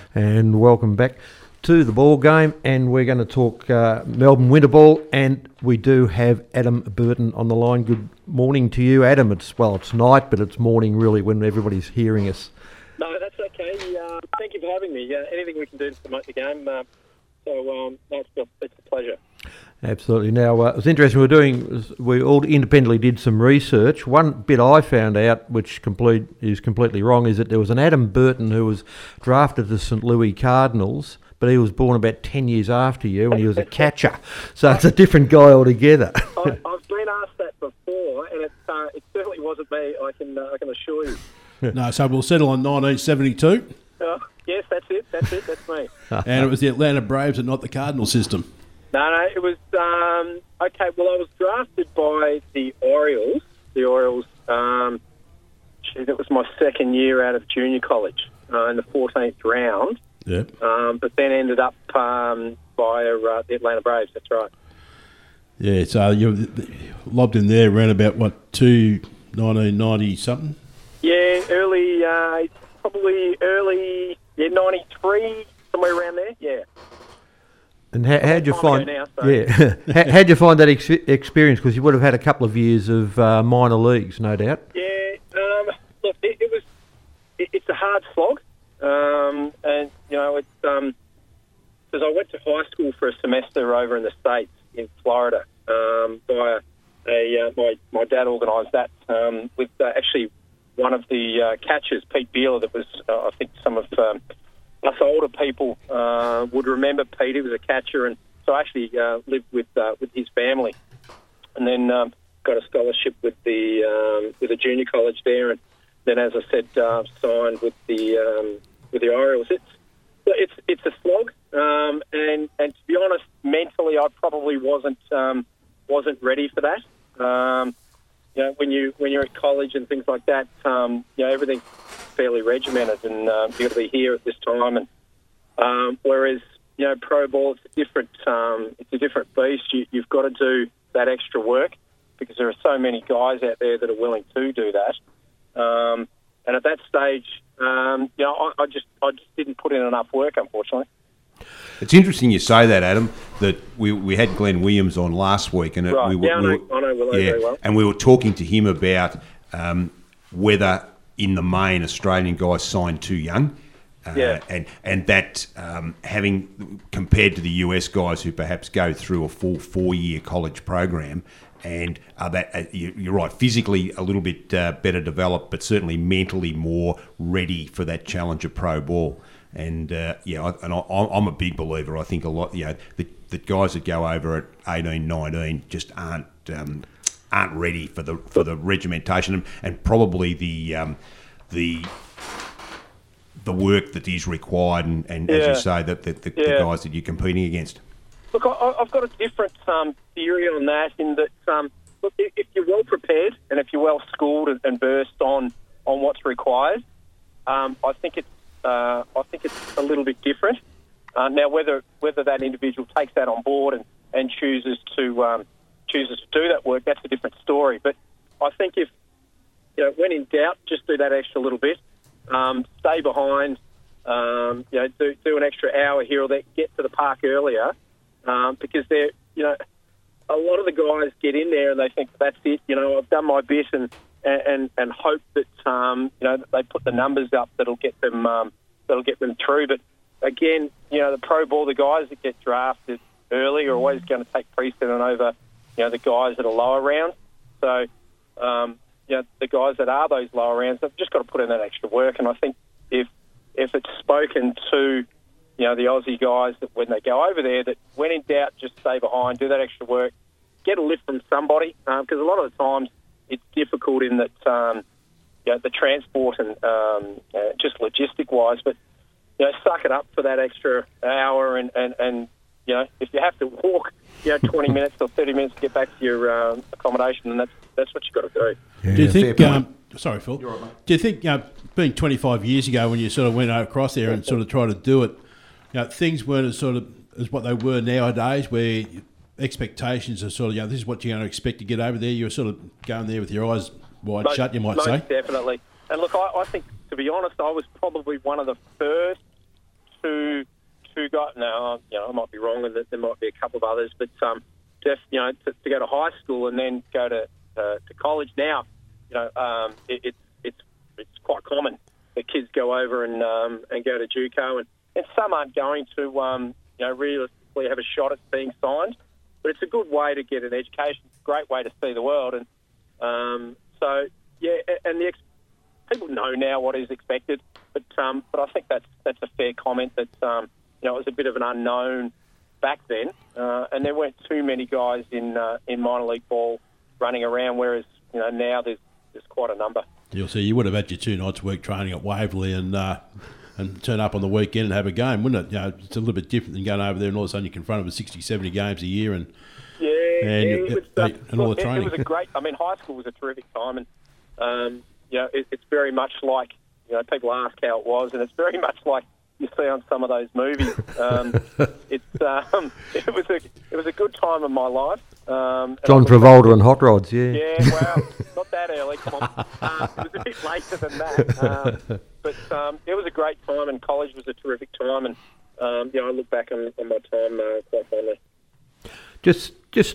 And welcome back to the ball game, and we're going to talk Melbourne Winter Ball, and we do have Adam Burton on the line. Good morning to you, Adam. It's night, but it's morning really when everybody's hearing us. No, that's okay. Thank you for having me. Anything we can do to promote the game, it's a pleasure. Absolutely. Now, it was interesting. We all independently did some research. One bit I found out, which is completely wrong, is that there was an Adam Burton who was drafted to St Louis Cardinals, but he was born about 10 years after you, and he was a catcher. So it's a different guy altogether. I've been asked that before, and it certainly wasn't me. I can assure you. No, so we'll settle on 1972. Yes, that's it. That's me. And it was the Atlanta Braves and not the Cardinal system. No, it was okay. Well, I was drafted by the Orioles. The Orioles. That was my second year out of junior college in the 14th round. Yep. But then ended up via the Atlanta Braves. That's right. Yeah. So you lobbed in there around about 1990 something. Yeah, probably early 93, somewhere around there. Yeah. And how'd you find? Now, so. Yeah, how'd you find that experience? Because you would have had a couple of years of minor leagues, no doubt. Yeah, look, it's a hard slog, and it's because I went to high school for a semester over in the States in Florida. My dad organised that with actually one of the catchers, Pete Beeler, that was I think some of us older people would remember Pete. He was a catcher, and so I actually lived with his family, and then got a scholarship with a junior college there, and then, as I said, signed with the Orioles. It's a slog, and to be honest, mentally, I probably wasn't ready for that. When you're at college and things like that, everything's fairly regimented, and you've got to be here at this time. And whereas pro ball, it's a different beast. You've got to do that extra work because there are so many guys out there that are willing to do that. And at that stage, I just didn't put in enough work, unfortunately. It's interesting you say that, Adam, that we had Glenn Williams on last week. And right. I know Willow very well. And we were talking to him about whether, in the main, Australian guys sign too young. And that having compared to the US guys who perhaps go through a full 4-year college program and are that you're right, physically a little bit better developed, but certainly mentally more ready for that challenge of pro ball. And I'm a big believer. I think a lot, the guys that go over at 18, 19 just aren't ready for the regimentation and probably the work that is required and as you say, the guys that you're competing against. Look, I've got a different theory on that. In that, look, if you're well prepared and if you're well schooled and versed on what's required, I think it's a little bit different. Now, whether that individual takes that on board and chooses to do that work, that's a different story. But I think if when in doubt, just do that extra little bit. Stay behind. Do an extra hour here or there. Get to the park earlier because they're a lot of the guys get in there and they think that's it. I've done my bit and hope that they put the numbers up that'll get them through. But again, the pro ball, the guys that get drafted early are always going to take precedent over the guys that are lower rounds. So the guys that are those lower rounds, they've just got to put in that extra work. And I think if it's spoken to the Aussie guys that when they go over there, that when in doubt, just stay behind, do that extra work, get a lift from somebody, because a lot of the times it's difficult in that the transport and just logistic-wise, but suck it up for that extra hour and if you have to walk 20 minutes or 30 minutes to get back to your accommodation, then that's what you've got to do. Yeah. Do you think? Sorry, Phil. You're right, mate. Do you think, being 25 years ago when you sort of went across there and sort of tried to do it, things weren't as what they were nowadays, where expectations are sort of, this is what you're going to expect to get over there. You're sort of going there with your eyes wide shut, you might say. Definitely. And look, I think, to be honest, I was probably one of the first to guys. No, I might be wrong, and there might be a couple of others, but to go to high school and then go to college now, it's quite common that kids go over and go to JUCO, and some aren't going to realistically have a shot at being signed, but it's a good way to get an education. It's a great way to see the world, and people know now what is expected, but I think that's a fair comment that it was a bit of an unknown back then, and there weren't too many guys in minor league ball running around, whereas now there's quite a number. You'll see, you would have had your 2 nights a week training at Waverley and turn up on the weekend and have a game, wouldn't it? It's a little bit different than going over there and all of a sudden you're confronted with 60, 70 games a year and all the training. It was a great. I mean, high school was a terrific time, and it's very much like people ask how it was, and it's very much like you see on some of those movies. It was a good time in my life. John Travolta and Hot Rods, yeah. Yeah, well, not that early. Come on, it was a bit later than that. But it was a great time, and college was a terrific time, and I look back on my time quite fondly. Just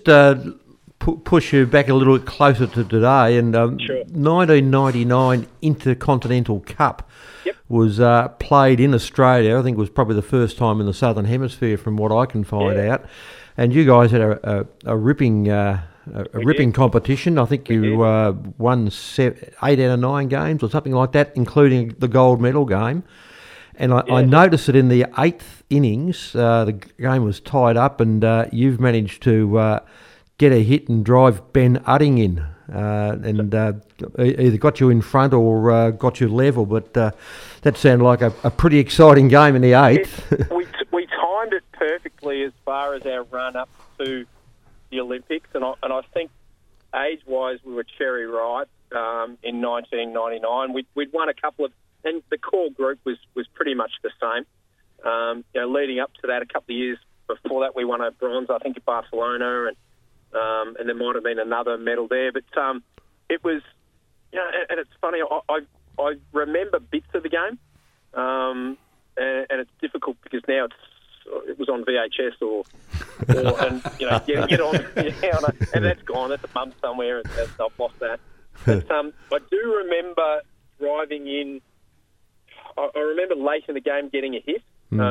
push you back a little bit closer to today, and Sure. 1999 Intercontinental Cup Yep. was played in Australia. I think it was probably the first time in the Southern Hemisphere, from what I can find out. And you guys had a ripping ripping competition. I think you won 8 out of 9 games or something like that, including the gold medal game. And I noticed that in the 8th innings, the game was tied up, and you've managed to get a hit and drive Ben Udding in, and either got you in front or got you level. But that sounded like a pretty exciting game in the 8th. We timed it perfectly as far as our run up to the Olympics, and I think age-wise we were cherry ripe in 1999. We'd won a couple of, and the core group was pretty much the same. Leading up to that, a couple of years before that, we won a bronze, I think, at Barcelona, and there might have been another medal there. But it was, and it's funny, I remember bits of the game, and it's difficult because now it was on VHS and get on, and that's gone. That's a mum somewhere, and I've lost that. But I do remember driving in. I remember late in the game getting a hit,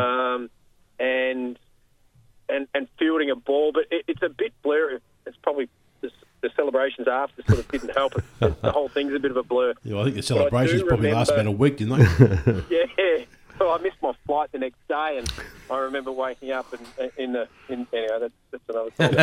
and fielding a ball, but it's a bit blurry. It's probably the celebrations after sort of didn't help it. The whole thing's a bit of a blur. Yeah, I think the celebrations probably last about a week, didn't they? Yeah. So I missed my flight the next day, and I remember waking up anyway, that's another thing.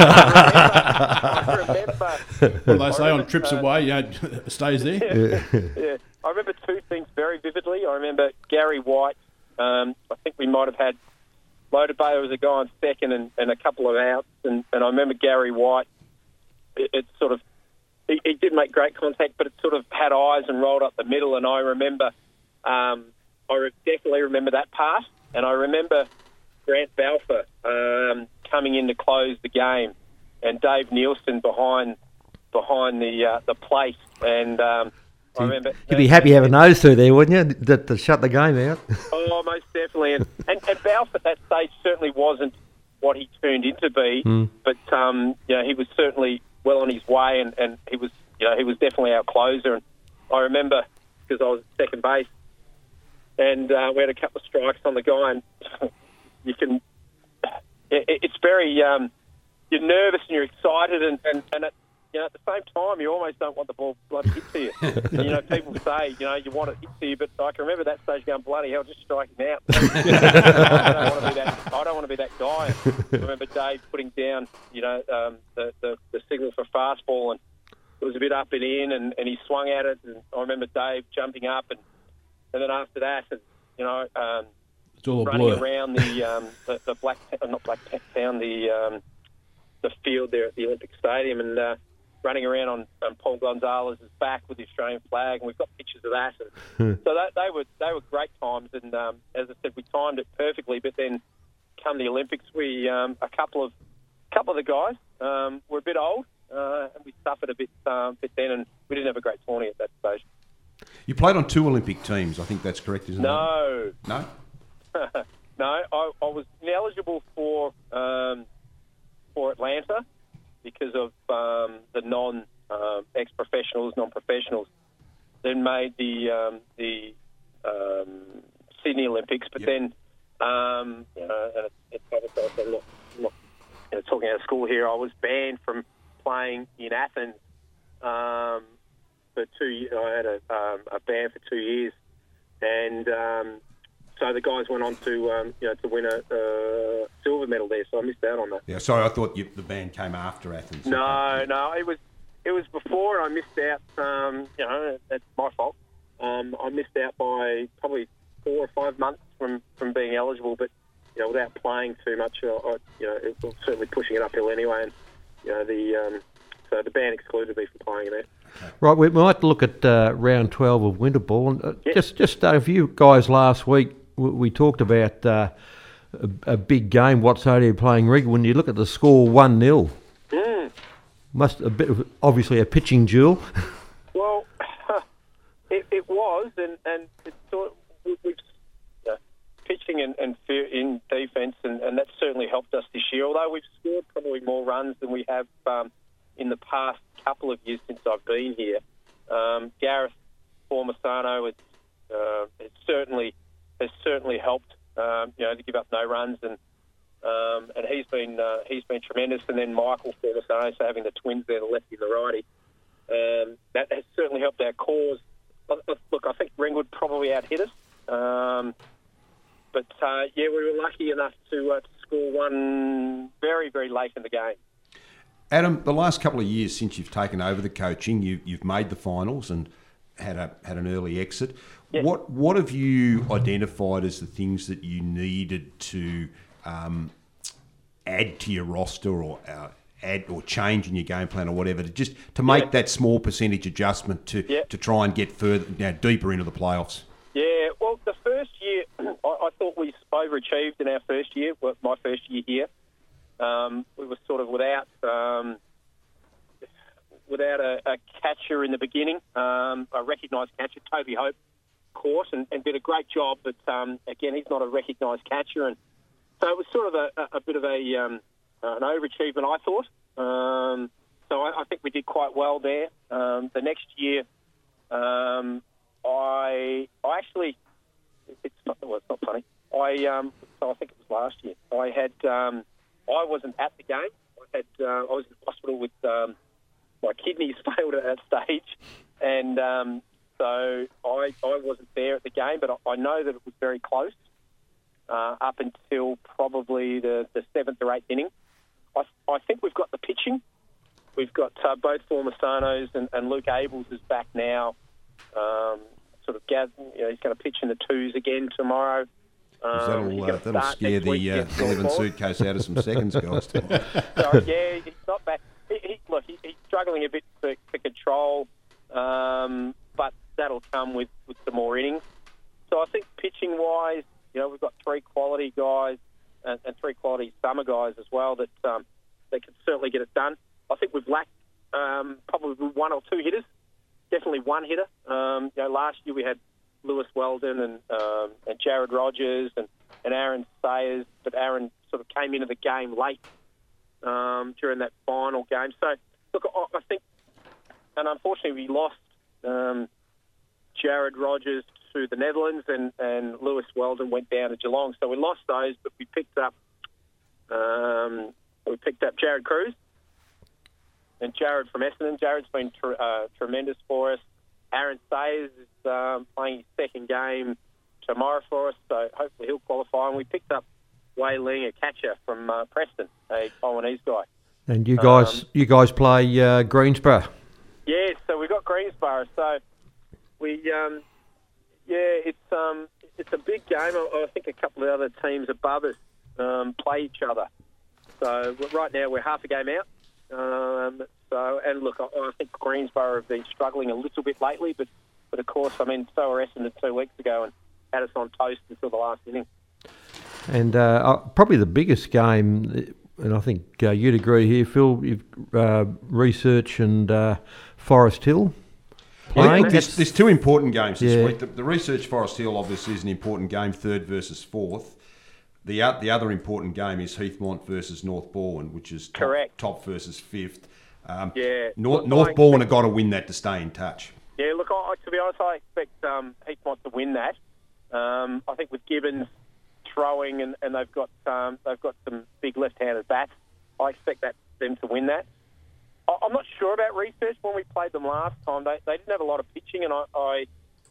I remember. Well, they say on trips away, it stays there. Yeah. I remember 2 things very vividly. I remember Gary White. I think we might have had Loader Bay was a guy on second and a couple of outs, and I remember Gary White. It sort of he did make great contact, but it sort of had eyes and rolled up the middle. And I remember, definitely remember that part. And I remember Grant Balfour coming in to close the game, and Dave Nielsen behind the plate. And I remember you'd be happy having those 2 there, wouldn't you? To shut the game out. Oh, most definitely. And Balfour at that stage certainly wasn't what he turned into be, but he was certainly well on his way, and he was definitely our closer. And I remember, because I was at second base, and we had a couple of strikes on the guy, and it's very you're nervous and you're excited, and at the same time, you almost don't want the ball bloody hit to you. People say, you want it hit to you, but I can remember that stage going, bloody hell, just strike him out. I don't want to be that guy. I remember Dave putting down, the signal for fastball, and it was a bit up and in, and he swung at it, and I remember Dave jumping up, and then after that, it's all running around the Blacktown, the field there at the Olympic Stadium, and running around on Paul Gonzalez's back with the Australian flag, and we've got pictures of that. And so they were great times, and as I said, we timed it perfectly. But then, come the Olympics, we a couple of the guys were a bit old, and we suffered a bit then, and we didn't have a great tourney at that stage. You played on 2 Olympic teams. I think that's correct, isn't it? No. No. No, I was ineligible for Atlanta because of the ex-professionals, non-professionals. Then made the Sydney Olympics, but then it's obviously I'm not talking out of school here. I was banned from playing in Athens for 2 years. I had a ban for 2 years, and so the guys went on to to win a silver medal there. So I missed out on that. Yeah, sorry, I thought the ban came after Athens. No, it was before, and I missed out. That's my fault. I missed out by probably 4 or 5 months from being eligible, but without playing too much, it was certainly pushing it uphill anyway. And so the ban excluded me from playing there. Right, we might look at round 12 of winter ball. And just a few guys last week. We talked about a big game. Whatsoever playing Riga. When you look at the score, 1-0. Obviously a pitching duel. Well, it was, and it's sort of, we've pitching and in defence, and that's certainly helped us this year. Although we've scored probably more runs than we have in the past couple of years since I've been here. Gareth Formasano has certainly helped. To give up no runs, and he's been tremendous. And then Michael Formasano, so having the twins there, the lefty and the righty, that has certainly helped our cause. Look, I think Ringwood probably out-hit us. But we were lucky enough to score one very, very late in the game. Adam, the last couple of years since you've taken over the coaching, you've made the finals and had an early exit. Yeah. What have you identified as the things that you needed to add to your roster or add or change in your game plan or whatever to make that small percentage adjustment to try and get further deeper into the playoffs? Yeah, well, the first year I thought we overachieved in our first year. My first year here, we were sort of without a catcher in the beginning, a recognised catcher, Toby Hope, of course, and did a great job. But again, he's not a recognised catcher, and so it was sort of a bit of an overachievement, I thought. So I think we did quite well there. The next year, I actually, it's not funny. So I think it was last year. I wasn't at the game. I was in hospital with my kidneys failed at that stage, and so I wasn't there at the game. But I know that it was very close up until probably the 7th or 8th inning. I think we've got the pitching. We've got both Formasanos and Luke Abels is back now. He's going to pitch in the twos again tomorrow. That'll scare the 11 suitcase out of some seconds, guys. So, he's not back. He's struggling a bit for control, but that'll come with some more innings. So I think pitching-wise, we've got 3 quality guys and 3 quality summer guys as well that can certainly get it done. I think we've lacked probably 1 or 2 hitters. Definitely 1 hitter. Last year we had Lewis Weldon and Jared Rogers and Aaron Sayers, but Aaron sort of came into the game late during that final game. So, look, I think, and unfortunately we lost Jared Rogers to the Netherlands and Lewis Weldon went down to Geelong. So we lost those, but we picked up Jared Cruz and Jared from Essendon. Jared's been tremendous for us. Aaron Sayers is playing his second game tomorrow for us, so hopefully he'll qualify. And we picked up Wei Ling, a catcher from Preston, a Taiwanese guy. And you guys play Greensborough? Yeah, so we've got Greensborough. So we, it's a big game. I think a couple of other teams above us play each other. So right now we're half a game out. And look, I think Greensborough have been struggling a little bit lately, but of course, so were Essendon 2 weeks ago and had us on toast until the last inning. And probably the biggest game, and I think you'd agree here, Phil, you've Research and Forest Hill playing. Yeah, there's 2 important games this week. The Research Forest Hill obviously is an important game, 3rd versus 4th. the other important game is Heathmont versus North Balwyn, which is top versus fifth. North Balwyn have got to win that to stay in touch. Yeah, look, to be honest, I expect Heathmont to win that. I think with Gibbons throwing and they've got some big left-handed bats, I expect them to win that. I'm not sure about Research. When we played them last time, they didn't have a lot of pitching, and I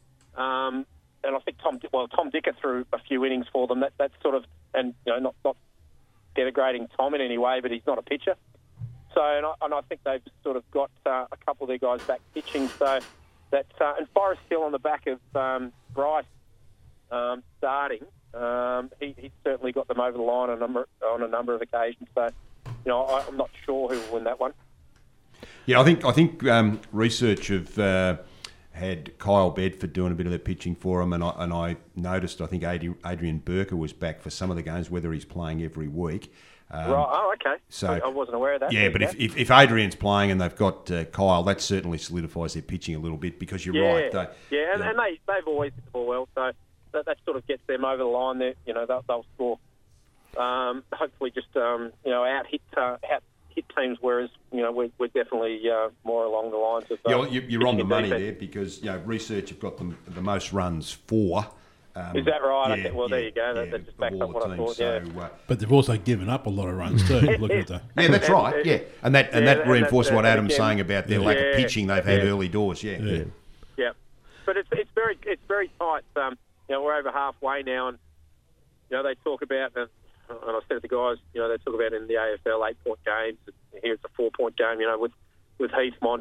think Tom Dicker threw a few innings for them. That's sort of, and not denigrating Tom in any way, but he's not a pitcher. So, and I think they've sort of got a couple of their guys back pitching. So that's and Forrest Hill on the back of Bryce starting. He's certainly got them over the line on a number of occasions. So, I'm not sure who will win that one. Yeah, I think Research have had Kyle Bedford doing a bit of the pitching for him, and I noticed I think Adrian Burker was back for some of the games, whether he's playing every week. Right. Oh, okay. So I wasn't aware of that. Yeah, but if Adrian's playing and they've got Kyle, that certainly solidifies their pitching a little bit, because you're right. And they've always hit the ball well, so that sort of gets them over the line. There, they'll score. Hopefully, just out hit teams, whereas we're definitely more along the lines of. You're on the money there, because Research have got the most runs for. Is that right? Okay, well, there you go. That just backs up what I thought. So, but they've also given up a lot of runs too. Looking at that. Yeah, that's right. Yeah, and that reinforces what Adam's saying about their lack of pitching they've had early doors. Yeah. But it's very tight. We're over halfway now, and they talk about, and I said to the guys, they talk about in the AFL 8-point games. Here it's a 4-point game. With Heathmont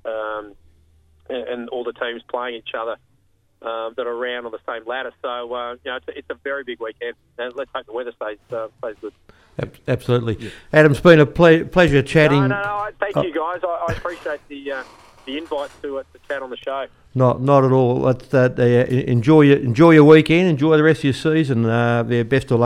and all the teams playing each other. That are around on the same ladder. So, it's a very big weekend. And let's hope the weather stays good. Absolutely. Yeah. Adam, it's been a pleasure chatting. No, thank you, guys. I appreciate the invite to chat on the show. Not at all. Enjoy your weekend. Enjoy the rest of your season. Best of luck.